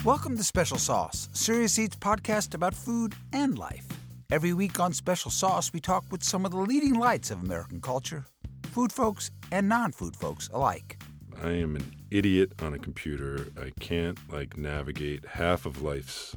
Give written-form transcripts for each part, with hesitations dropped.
Welcome to Special Sauce, Serious Eats podcast about food and life. Every week on Special Sauce, we talk with some of the leading lights of American culture, food folks and non-food folks alike. I am an idiot on a computer. I can't, navigate half of life's,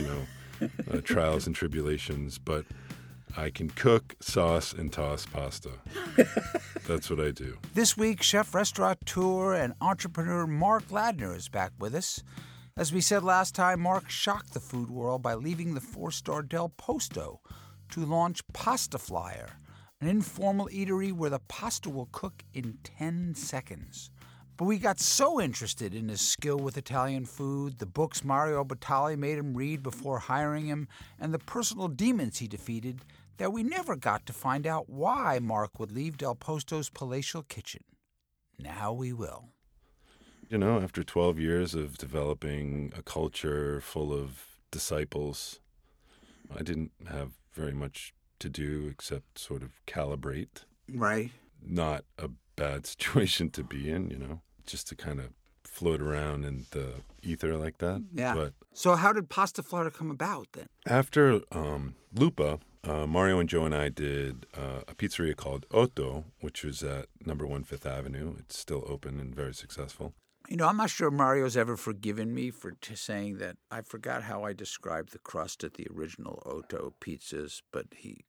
trials and tribulations, but I can cook, sauce, and toss pasta. That's what I do. This week, chef, restaurateur, and entrepreneur Mark Ladner is back with us. As we said last time, Mark shocked the food world by leaving the four-star Del Posto to launch Pasta Flyer, an informal eatery where the pasta will cook in 10 seconds. But we got so interested in his skill with Italian food, the books Mario Batali made him read before hiring him, and the personal demons he defeated, that we never got to find out why Mark would leave Del Posto's palatial kitchen. Now we will. After 12 years of developing a culture full of disciples, I didn't have very much to do except sort of calibrate. Right. Not a bad situation to be in, just to kind of float around in the ether like that. Yeah. But so how did Pasta Flyer come about then? after Lupa, Mario and Joe and I did a pizzeria called Otto, which was at number 1 Fifth Avenue. It's still open and very successful. I'm not sure Mario's ever forgiven me for saying that I forgot how I described the crust at the original Otto pizzas, but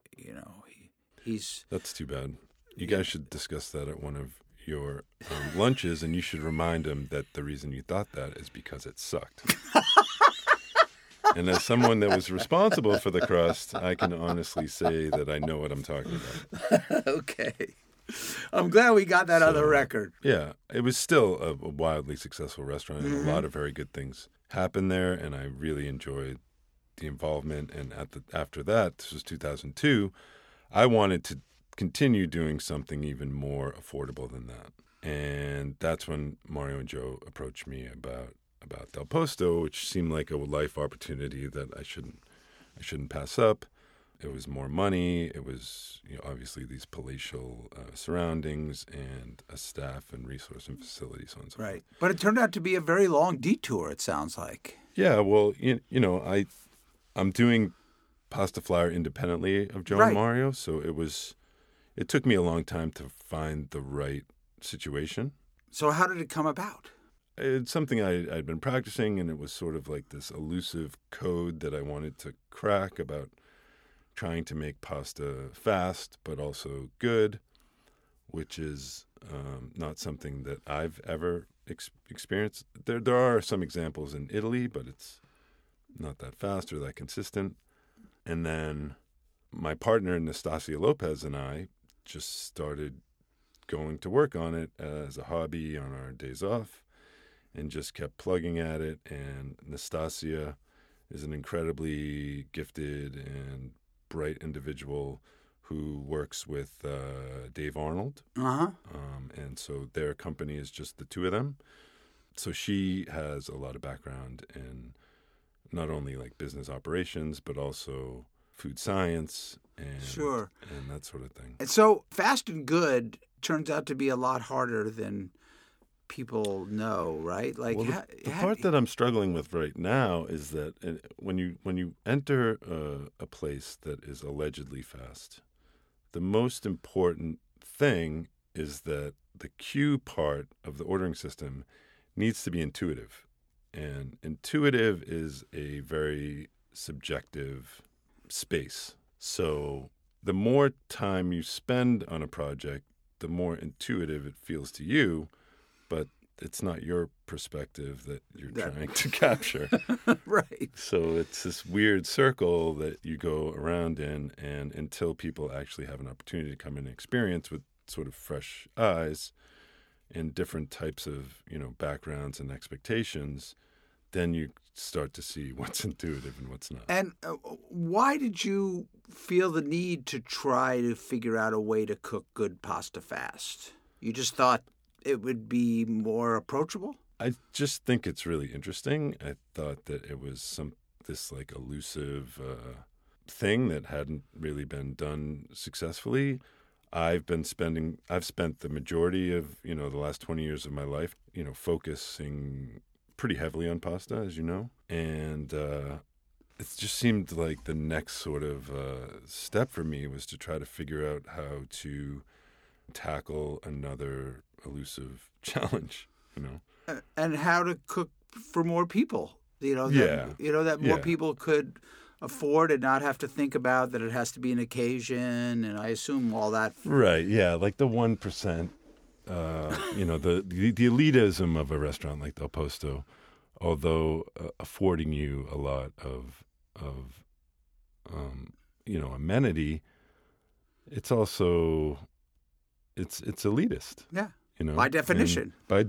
he's... That's too bad. You guys should discuss that at one of your lunches, and you should remind him that the reason you thought that is because it sucked. And as someone that was responsible for the crust, I can honestly say that I know what I'm talking about. Okay. I'm glad we got that on the record. Yeah, it was still a wildly successful restaurant, and a lot of very good things happened there, and I really enjoyed the involvement. And after that, this was 2002, I wanted to continue doing something even more affordable than that. And that's when Mario and Joe approached me about Del Posto, which seemed like a life opportunity that I shouldn't pass up. It was more money. It was obviously these palatial surroundings and a staff and resource and facilities, so on and so forth. Right. But it turned out to be a very long detour, it sounds like. Yeah, well, I'm doing Pasta Flyer independently of Joe and Mario, so it took me a long time to find the right situation. So how did it come about? It's something I'd been practicing, and it was sort of like this elusive code that I wanted to crack about trying to make pasta fast but also good, which is not something that I've ever experienced. There are some examples in Italy, but it's not that fast or that consistent. And then my partner, Nastasia Lopez, and I just started going to work on it as a hobby on our days off and just kept plugging at it. And Nastasia is an incredibly gifted and bright individual who works with Dave Arnold. Uh-huh. And so their company is just the two of them. So she has a lot of background in not only business operations, but also food science and that sort of thing. And so fast and good turns out to be a lot harder than people know, right? The part that I'm struggling with right now is that when you enter a place that is allegedly fast, the most important thing is that the cue part of the ordering system needs to be intuitive. And intuitive is a very subjective space. So the more time you spend on a project, the more intuitive it feels to you, but it's not your perspective that you're trying to capture. Right. So it's this weird circle that you go around in, and until people actually have an opportunity to come in and experience with sort of fresh eyes and different types of, backgrounds and expectations, then you start to see what's intuitive and what's not. And why did you feel the need to try to figure out a way to cook good pasta fast? You just thought it would be more approachable? I just think it's really interesting. I thought that it was this elusive thing that hadn't really been done successfully. I've spent the majority of, the last 20 years of my life, focusing pretty heavily on pasta, as you know. And it just seemed like the next sort of step for me was to try to figure out how to tackle another elusive challenge, And how to cook for more people, that more people could afford and not have to think about that it has to be an occasion, and I assume all that. Right, yeah, like the 1%, the elitism of a restaurant like Del Posto, although affording you a lot of amenity, it's also it's elitist. Yeah. By definition.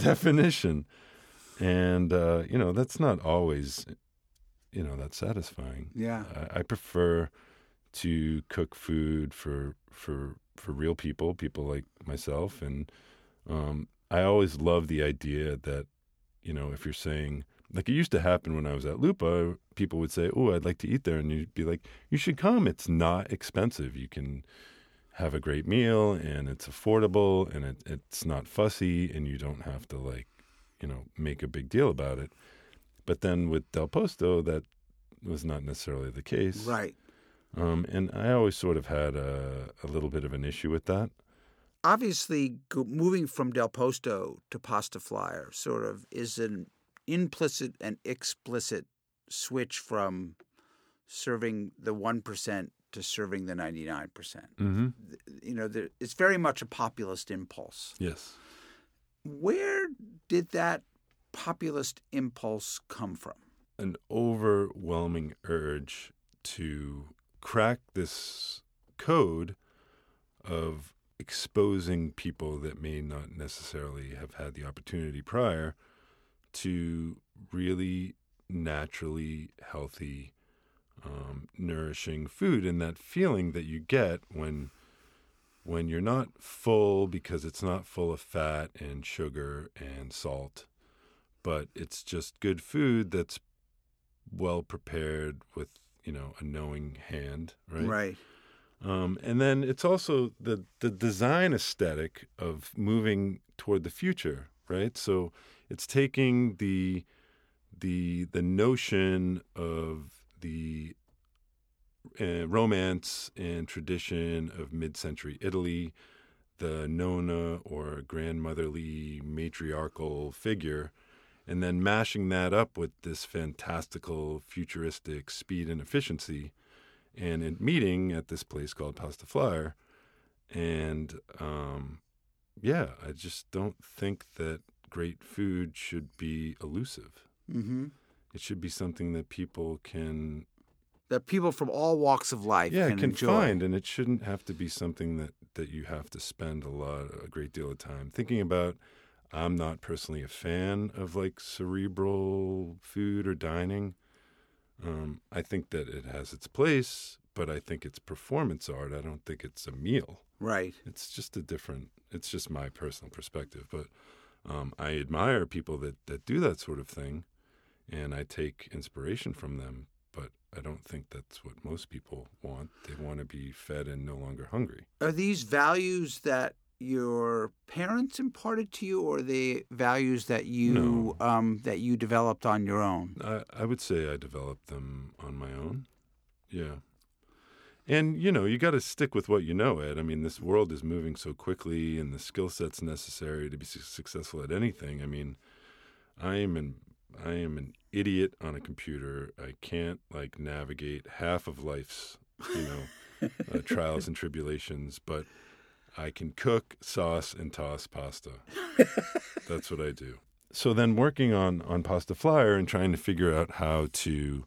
And that's not always that satisfying. Yeah. I prefer to cook food for real people like myself, and I always love the idea that if you're saying, like, it used to happen when I was at Lupa, people would say, "Oh, I'd like to eat there," and you'd be like, "You should come. It's not expensive. You can have a great meal, and it's affordable, and it's not fussy, and you don't have to make a big deal about it." But then with Del Posto, that was not necessarily the case. Right. And I always sort of had a little bit of an issue with that. Obviously, moving from Del Posto to Pasta Flyer sort of is an implicit and explicit switch from serving the 1% to serving the 99%. Mm-hmm. It's very much a populist impulse. Yes. Where did that populist impulse come from? An overwhelming urge to crack this code of exposing people that may not necessarily have had the opportunity prior to really naturally healthy, nourishing food, and that feeling that you get when you're not full because it's not full of fat and sugar and salt, but it's just good food that's well prepared with a knowing hand, right? Right. And then it's also the design aesthetic of moving toward the future, right? So it's taking the notion of the romance and tradition of mid-century Italy, the nonna or grandmotherly matriarchal figure, and then mashing that up with this fantastical futuristic speed and efficiency, and meeting at this place called Pasta Flyer. And I just don't think that great food should be elusive. Mm-hmm. It should be something that people can... That people from all walks of life can enjoy. Find, and it shouldn't have to be something that you have to spend a great deal of time thinking about. I'm not personally a fan of cerebral food or dining. I think that it has its place, but I think it's performance art. I don't think it's a meal. Right. It's just it's just my personal perspective. But I admire people that do that sort of thing, and I take inspiration from them. But I don't think that's what most people want. They want to be fed and no longer hungry. Are these values that your parents imparted to you, or the values that you that you developed on your own? I would say I developed them on my own. Yeah. And, you got to stick with what you know, Ed. I mean, this world is moving so quickly, and the skill sets necessary to be successful at anything. I mean, I am an idiot on a computer. I can't navigate half of life's, trials and tribulations, but I can cook, sauce, and toss pasta. That's what I do. So then working on Pasta Flyer and trying to figure out how to,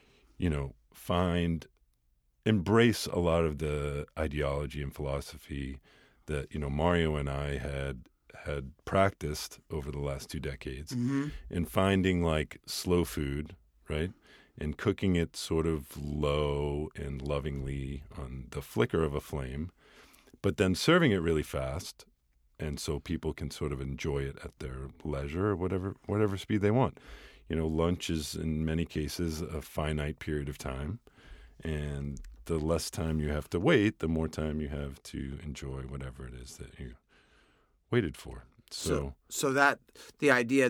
embrace a lot of the ideology and philosophy that, Mario and I had practiced over the last 2 decades, mm-hmm. and finding slow food, right? And cooking it sort of low and lovingly on the flicker of a flame, but then serving it really fast, and so people can sort of enjoy it at their leisure or whatever speed they want. Lunch is in many cases a finite period of time, and the less time you have to wait, the more time you have to enjoy whatever it is that you waited for. So that the idea that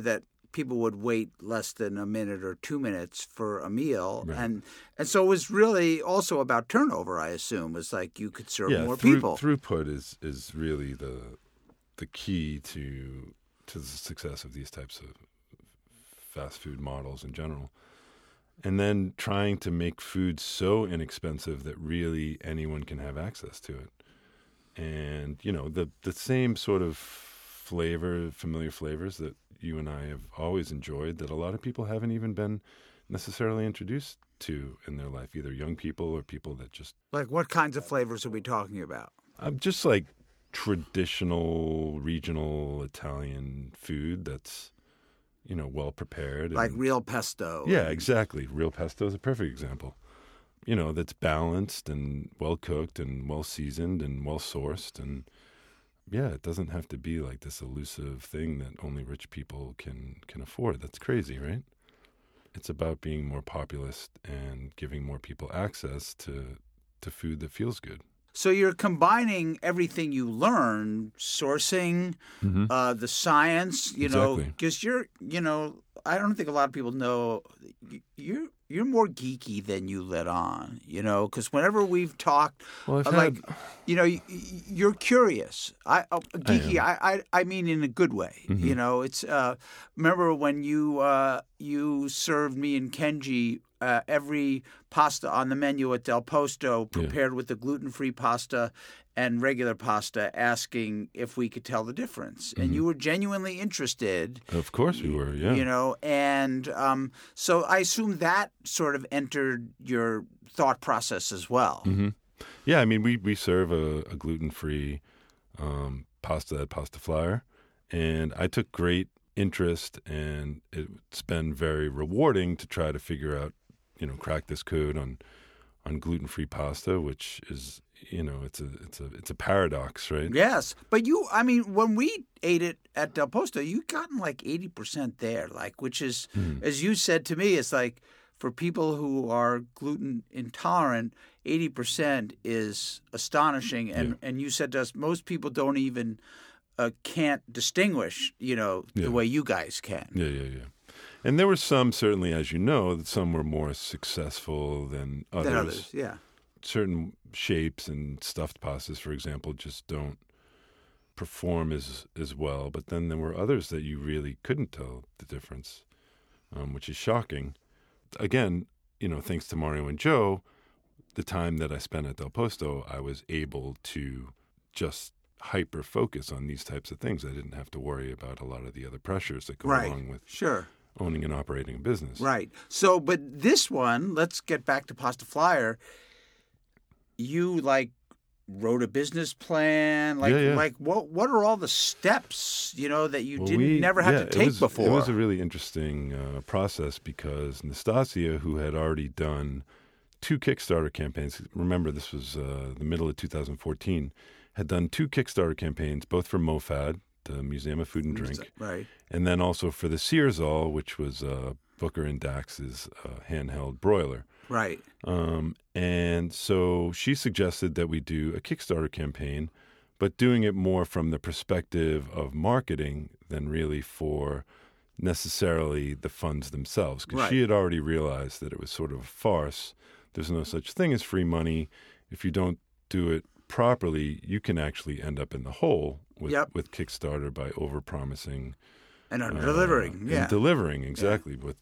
people would wait less than a minute or 2 minutes for a meal, Right. and so it was really also about turnover. I assume it's like you could serve more people. Throughput is really the key to the success of these types of fast food models in general. And then trying to make food so inexpensive that really anyone can have access to it. And, the same sort of familiar flavors that you and I have always enjoyed that a lot of people haven't even been necessarily introduced to in their life, either young people or people that just... Like what kinds of flavors are we talking about? Just like traditional, regional Italian food that's, well prepared. Like real pesto. Yeah, exactly. Real pesto is a perfect example. That's balanced and well cooked and well seasoned and well sourced. And yeah, it doesn't have to be like this elusive thing that only rich people can afford. That's crazy, right? It's about being more populist and giving more people access to food that feels good. So you're combining everything you learn, sourcing, the science, Exactly. because I don't think a lot of people know you're more geeky than you let on, because whenever we've talked, you're curious. Geeky, I mean in a good way. Mm-hmm. It's remember when you served me and Kenji every pasta on the menu at Del Posto prepared with the gluten-free pasta and regular pasta, asking if we could tell the difference. And you were genuinely interested. Of course we were, yeah. And so I assume that sort of entered your thought process as well. Mm-hmm. Yeah, I mean, we serve a gluten-free pasta at Pasta Flyer, and I took great interest, and it's been very rewarding to try to figure out, crack this code on gluten-free pasta, which is, it's a paradox, right? Yes, but when we ate it at Del Posto, you gotten like 80% there, which is, as you said to me, it's like for people who are gluten intolerant, 80% is astonishing. And you said to us, most people don't even can't distinguish, the way you guys can. Yeah. And there were some, certainly, as you know, that some were more successful than others. Yeah. Certain shapes and stuffed pastas, for example, just don't perform as well. But then there were others that you really couldn't tell the difference, which is shocking. Again, thanks to Mario and Joe, the time that I spent at Del Posto, I was able to just hyper focus on these types of things. I didn't have to worry about a lot of the other pressures that go along with owning and operating a business. Right. So, but this one, let's get back to Pasta Flyer. You wrote a business plan. What are all the steps, that you never had to take before? It was a really interesting process because Nastasia, who had already done 2 Kickstarter campaigns, remember this was the middle of 2014, had done 2 Kickstarter campaigns, both for MoFad, the Museum of Food and Drink, right, and then also for the Searsall, which was Booker and Dax's handheld broiler. Right. And so she suggested that we do a Kickstarter campaign, but doing it more from the perspective of marketing than really for necessarily the funds themselves. Because she had already realized that it was sort of a farce. There's no such thing as free money. If you don't do it properly, you can actually end up in the hole with Kickstarter by overpromising and delivering. And delivering, exactly, with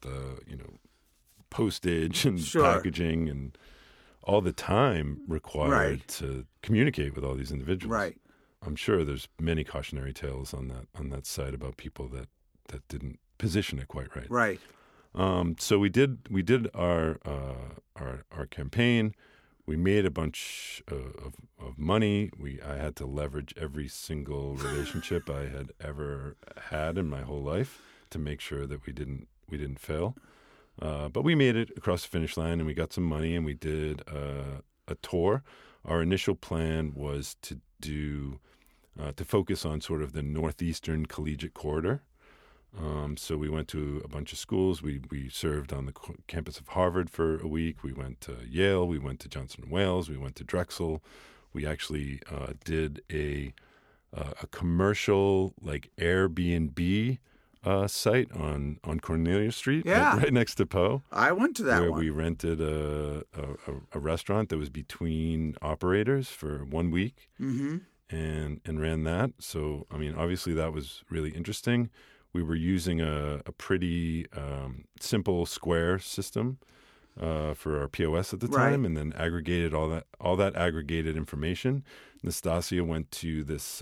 postage and packaging and all the time required to communicate with all these individuals. Right. I'm sure there's many cautionary tales on that site about people that didn't position it quite right. Right. So we did our campaign. We made a bunch of money. I had to leverage every single relationship I had ever had in my whole life to make sure that we didn't fail. But we made it across the finish line, and we got some money, and we did a tour. Our initial plan was to focus on sort of the northeastern collegiate corridor. So we went to a bunch of schools. We served on the campus of Harvard for a week. We went to Yale. We went to Johnson & Wales. We went to Drexel. We actually did a commercial Airbnb site on Cornelia Street, Yeah. right next to Poe, I went to that where one. we rented a restaurant that was between operators for 1 week Mm-hmm. and ran that. So, I mean, obviously that was really interesting. We were using a pretty simple Square system for our POS at the Right. time, and then aggregated all that aggregated information. Nastasia went to this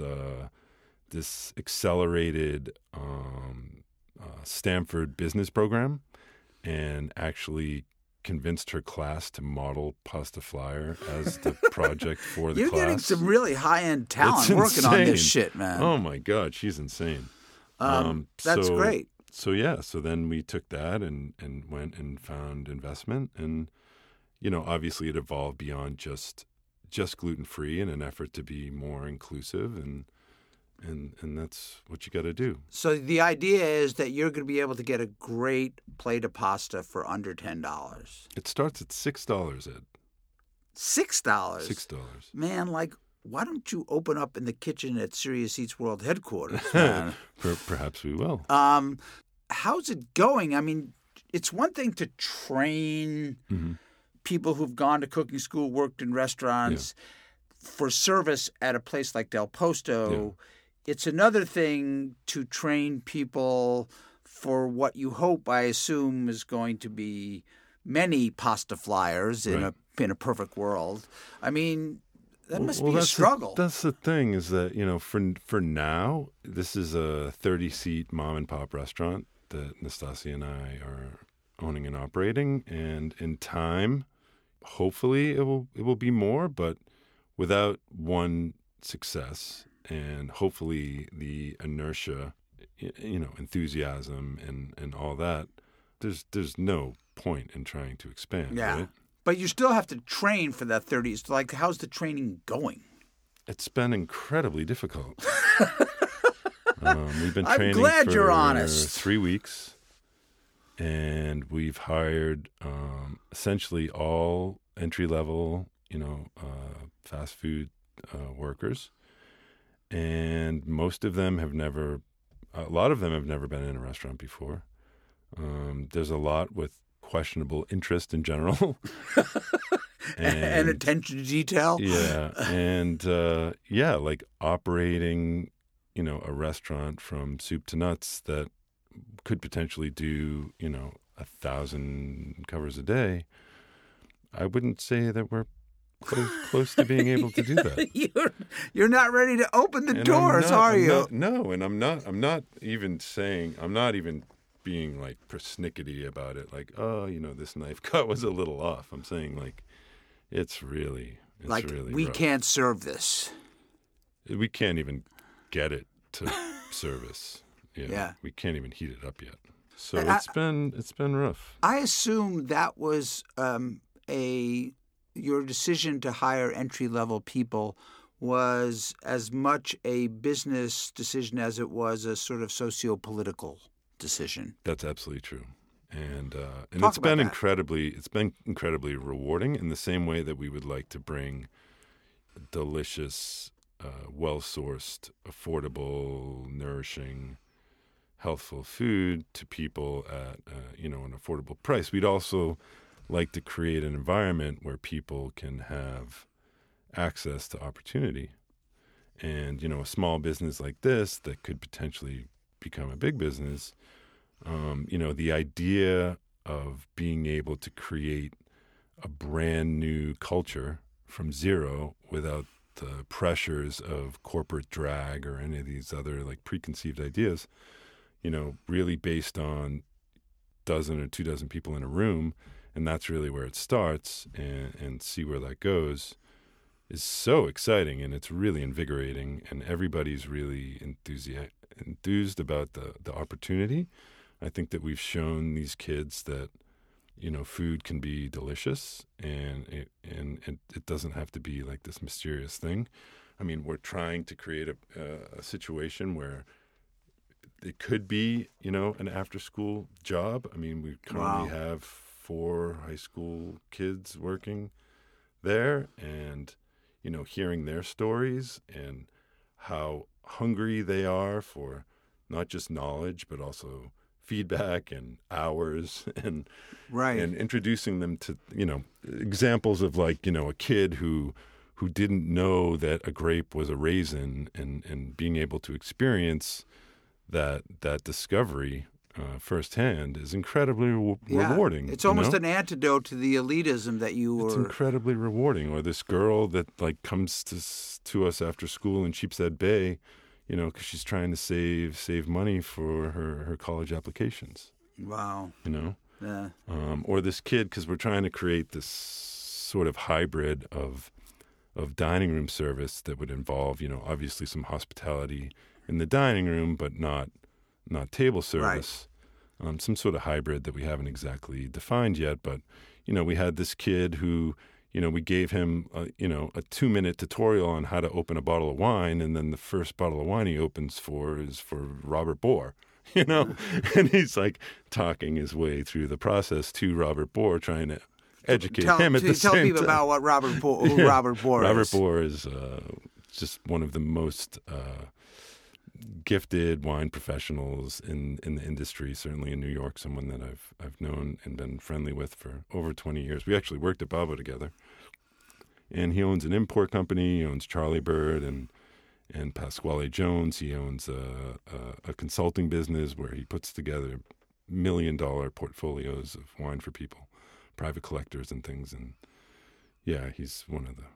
accelerated Stanford business program and actually convinced her class to model Pasta Flyer as the project for the You're class. getting some really high-end talent It's working on this insane. shit, man. Oh my God, she's insane. That's great. So yeah, so then we took that and went and found investment, and obviously it evolved beyond just gluten-free in an effort to be more inclusive, and that's what you got to do. So the idea is that you're going to be able to get a great plate of pasta for under $10. It starts at $6, Ed. $6? $6. Man, why don't you open up in the kitchen at Serious Eats World headquarters, man? Perhaps we will. How's it going? I mean, it's one thing to train people who've gone to cooking school, worked in restaurants for service at a place like Del Posto. Yeah. It's another thing to train people for what you hope, I assume, is going to be many pasta flyers in a perfect world. I mean, that must be a struggle. That's the thing, is that, for now, this is a 30-seat mom and pop restaurant that Nastasia and I are owning and operating, and in time, hopefully it will be more, but without one success and hopefully the inertia, enthusiasm and all that, there's no point in trying to expand. Yeah. Right? But you still have to train for that 30. How's the training going? It's been incredibly difficult. We've been training I'm glad for you're honest. 3 weeks, and we've hired essentially all entry-level, fast food workers, and a lot of them have never been in a restaurant before. There's a lot with questionable interest in general. And attention to detail. Yeah. And, like operating, a restaurant from soup to nuts that could potentially do, 1,000 covers a day. I wouldn't say that we're close to being able to do that. You're not ready to open the doors, are you? No, and I'm not even being like persnickety about it. Like, this knife cut was a little off. I'm saying it's really we rough. can't serve this. We can't even get it to service. Yeah. We can't even heat it up yet. So it's been rough. I assume that was your decision to hire entry-level people was as much a business decision as it was a sort of socio-political decision. That's absolutely true. And Talk it's been about incredibly rewarding, in the same way that we would like to bring delicious, well-sourced, affordable, nourishing, healthful food to people at an affordable price. We'd also like to create an environment where people can have access to opportunity. And, a small business like this that could potentially become a big business, the idea of being able to create a brand new culture from zero without the pressures of corporate drag or any of these other preconceived ideas, really based on dozen or 24 people in a room, and that's really where it starts, and see where that goes, is so exciting, and it's really invigorating, and everybody's really enthused about the opportunity. I think that we've shown these kids that food can be delicious, and it doesn't have to be like this mysterious thing. I mean, we're trying to create a situation where it could be an after-school job. I mean, we currently have 4 high school kids working there, and hearing their stories and how hungry they are for not just knowledge, but also feedback and hours and Right. and introducing them to, examples of like, a kid who didn't know that a grape was a raisin and being able to experience that discovery firsthand is incredibly rewarding. It's almost an antidote to the elitism that you were. It's incredibly rewarding. Or this girl that like comes to us after school in Sheepshead Bay, because she's trying to save money for her college applications. Wow. Yeah. Or this kid, because we're trying to create this sort of hybrid of dining room service that would involve, obviously some hospitality in the dining room, but not table service. Right. Some sort of hybrid that we haven't exactly defined yet. But, we had this kid who, we gave him, a 2-minute tutorial on how to open a bottle of wine. And then the first bottle of wine he opens is for Robert Bohr, and he's like talking his way through the process to Robert Bohr, trying to educate him at the same time. Tell people about what Robert Bohr is. Robert Bohr is just one of the most gifted wine professionals in the industry, certainly in New York, someone that I've known and been friendly with for over 20 years. We actually worked at Babo together. And he owns an import company. He owns Charlie Bird and Pasquale Jones. He owns a consulting business where he puts together $1 million portfolios of wine for people, private collectors and things. And yeah, he's one of the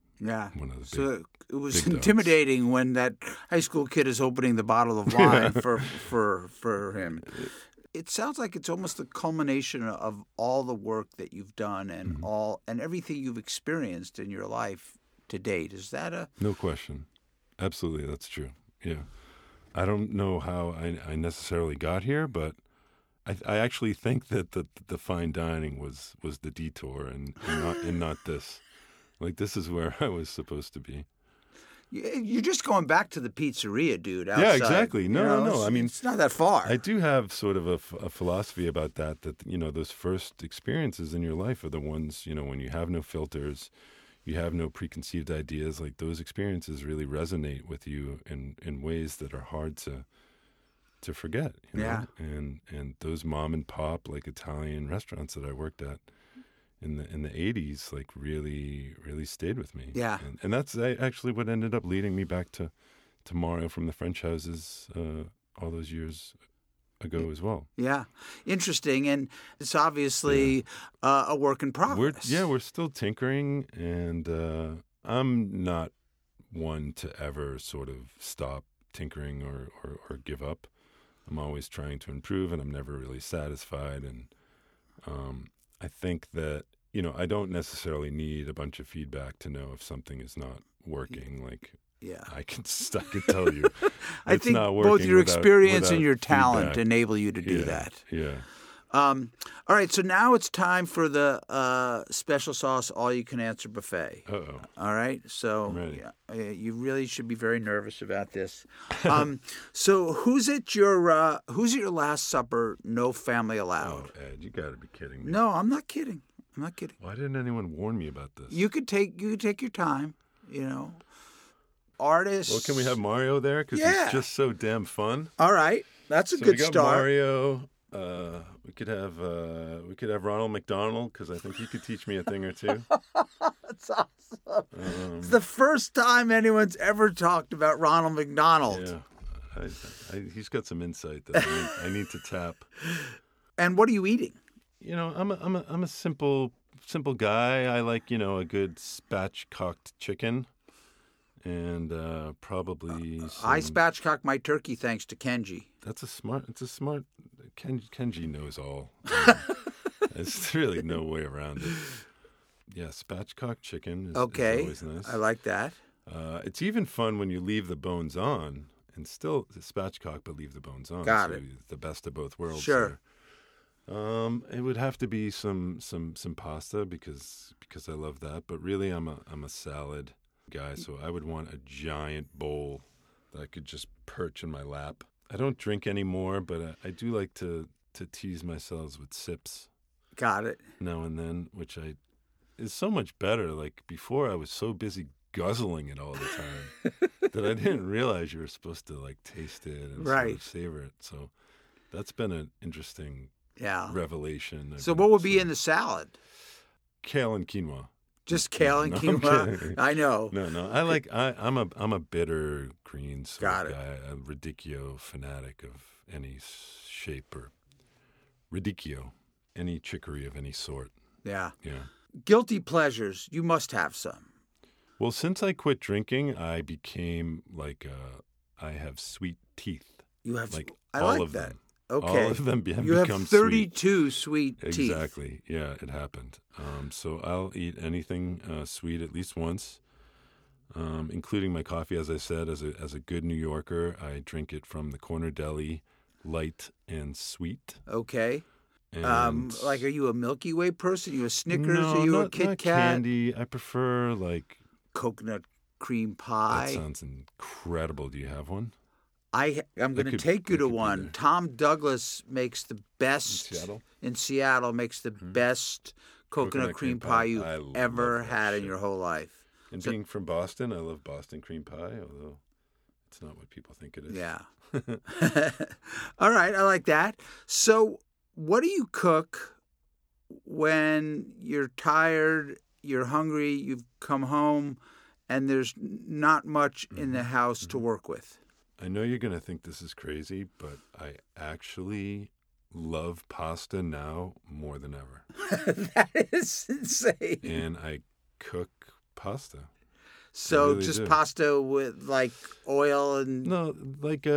so it was big intimidating dogs. When that high school kid is opening the bottle of wine for him. It sounds like it's almost the culmination of all the work that you've done and and everything you've experienced in your life to date. Is that No question. Absolutely, that's true. Yeah. I don't know how I necessarily got here, but I actually think that the fine dining was the detour and not this. Like, this is where I was supposed to be. You're just going back to the pizzeria, dude, outside. Yeah, exactly. No. I mean, it's not that far. I do have sort of a philosophy about that, those first experiences in your life are the ones, when you have no filters, you have no preconceived ideas. Like, those experiences really resonate with you in ways that are hard to forget. Yeah. And those mom and pop, like, Italian restaurants that I worked at in the 80s, like, really stayed with me. Yeah. And that's actually what ended up leading me back to Mario from the French Houses all those years ago as well. Yeah. Interesting. And it's obviously a work in progress. We're still tinkering, and I'm not one to ever sort of stop tinkering or give up. I'm always trying to improve, and I'm never really satisfied. And I think that, I don't necessarily need a bunch of feedback to know if something is not working. Like, I can tell you I think not working both your experience without and your talent feedback. enable you to do that. Yeah. All right, so now it's time for the special sauce all-you-can-answer buffet. Uh-oh. All right, so I'm ready. You really should be very nervous about this. So who's at your Last Supper? No family allowed. Oh, Ed, you got to be kidding me. No, I'm not kidding. Why didn't anyone warn me about this? You could take your time. Artists. Well, can we have Mario there? Because he's just so damn fun. All right, that's a So good we got start. Mario. We could have Ronald McDonald, because I think he could teach me a thing or two. That's awesome. It's the first time anyone's ever talked about Ronald McDonald. Yeah, he's got some insight that I need to tap. And what are you eating? I'm a simple guy. I like a good spatchcocked chicken, and probably I spatchcock my turkey thanks to Kenji. It's a smart. Kenji knows all. There's really no way around it. Yeah, spatchcock chicken is always nice. I like that. It's even fun when you leave the bones on, and still spatchcock, but leave the bones on. Got so it. The best of both worlds. Sure. There. It would have to be some pasta because I love that. But really, I'm a salad guy, so I would want a giant bowl that I could just perch in my lap. I don't drink anymore, but I do like to tease myself with sips. Got it. Now and then, which is so much better. Like, before, I was so busy guzzling it all the time. that I didn't realize you were supposed to like taste it and sort of savor it. So that's been an interesting revelation. So what would be in the salad? Kale and quinoa. Just kale and quinoa. I know. No. I'm a bitter greens sort of guy. A radicchio fanatic of any shape or radicchio, any chicory of any sort. Yeah. Yeah. Guilty pleasures. You must have some. Well, since I quit drinking, I became like I have sweet teeth. You have like I all like of that. them. Okay. All of them have you become have 32 sweet teeth. Exactly. Yeah, it happened. So I'll eat anything sweet at least once, including my coffee. As I said, as a good New Yorker, I drink it from the corner deli, light and sweet. Okay. And like, are you a Milky Way person? Are you a Snickers? No, are you not, a Kit not Kat? Candy. I prefer like coconut cream pie. That sounds incredible. Do you have one? I'm going to take you to one. Tom Douglas makes the best in Seattle. Makes the best coconut cream pie you've ever had in your whole life. And being from Boston, I love Boston cream pie, although it's not what people think it is. Yeah. All right, I like that. So, what do you cook when you're tired, you're hungry, you've come home, and there's not much in the house to work with? I know you're going to think this is crazy, but I actually love pasta now more than ever. That is insane. And I cook pasta. So really just pasta with like oil and... No, like,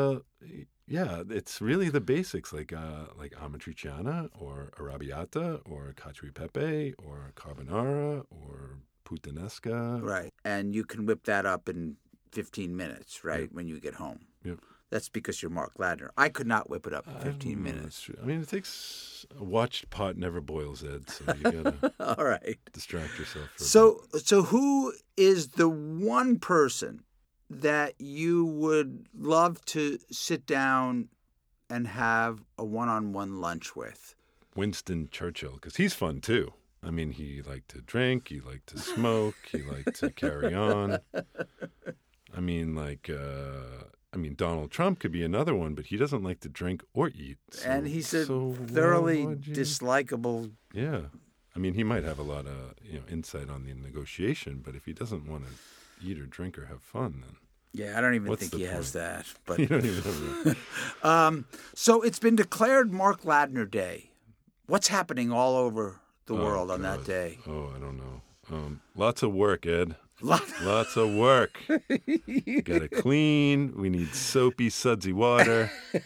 yeah, it's really the basics, like amatriciana or arrabbiata or cacio e pepe or carbonara or puttanesca. Right, and you can whip that up in 15 minutes, right, when you get home. Yep. That's because you're Mark Ladner. I could not whip it up in 15 minutes. I mean, it takes a watched pot never boils, Ed, so you got to all right. distract yourself. So who is the one person that you would love to sit down and have a one-on-one lunch with? Winston Churchill, because he's fun, too. I mean, he liked to drink, he liked to smoke, he liked to carry on. I mean, Donald Trump could be another one, but he doesn't like to drink or eat. So, and he's a thoroughly dislikable. Yeah. I mean, he might have a lot of insight on the negotiation, but if he doesn't want to eat or drink or have fun, then... Yeah, I don't even think he has that. But you don't even have that. So it's been declared Mark Ladner Day. What's happening all over the world on that day? Oh, I don't know. Lots of work, Ed. Lots of work. Got to clean. We need soapy, sudsy water.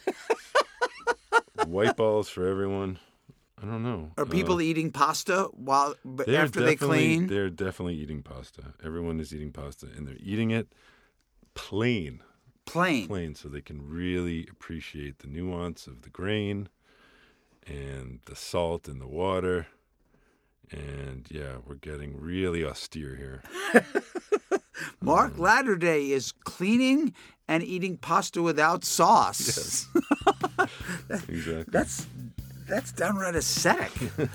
White balls for everyone. I don't know. Are people eating pasta after they clean? They're definitely eating pasta. Everyone is eating pasta, and they're eating it plain, so they can really appreciate the nuance of the grain and the salt in the water. And yeah, we're getting really austere here. Mark Ladner Day is cleaning and eating pasta without sauce. Yes. Exactly. That's downright ascetic.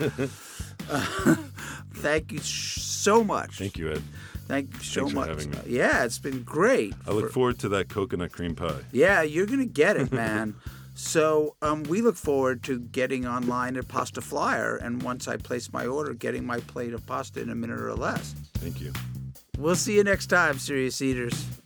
Thank you so much. Thank you, Ed. Thank you so much. Thanks for having me. Yeah, it's been great. I look forward to that coconut cream pie. Yeah, you're going to get it, man. So we look forward to getting online at Pasta Flyer, and once I place my order, getting my plate of pasta in a minute or less. Thank you. We'll see you next time, Serious Eaters.